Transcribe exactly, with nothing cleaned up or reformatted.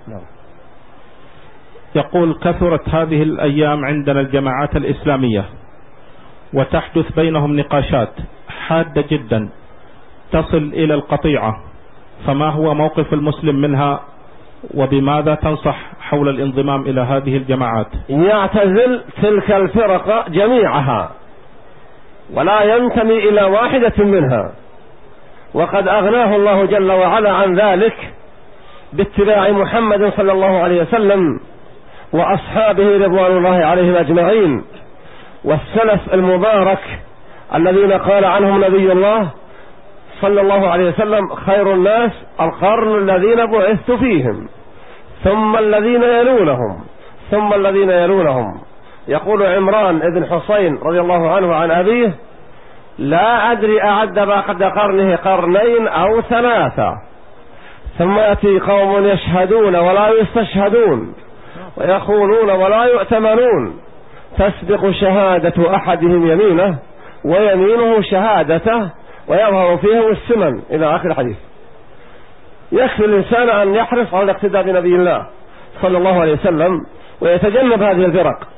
نعم. يقول: كثرت هذه الأيام عندنا الجماعات الإسلامية وتحدث بينهم نقاشات حادة جدا تصل إلى القطيعة، فما هو موقف المسلم منها وبماذا تنصح حول الانضمام إلى هذه الجماعات؟ يعتزل تلك الفرق جميعها ولا ينتمي إلى واحدة منها، وقد أغناه الله جل وعلا عن ذلك باتباع محمد صلى الله عليه وسلم وأصحابه رضوان الله عليهم أجمعين، والسلف المبارك الذين قال عنهم نبي الله صلى الله عليه وسلم: خير الناس القرن الذين بعثت فيهم ثم الذين يلونهم ثم الذين يلونهم. يقول عمران بن حسين رضي الله عنه عن أبيه: لا أدري أعد بعد قرنه قرنين أو ثلاثة، ثم يأتي قوم يشهدون ولا يستشهدون ويخونون ولا يؤتمنون، تسبق شهادة أحدهم يمينه ويمينه شهادته ويظهر فيهم السمن، إلى آخر الحديث. يكفي الإنسان أن يحرص على الاقتداء بنبي الله صلى الله عليه وسلم ويتجنب هذه الفرق.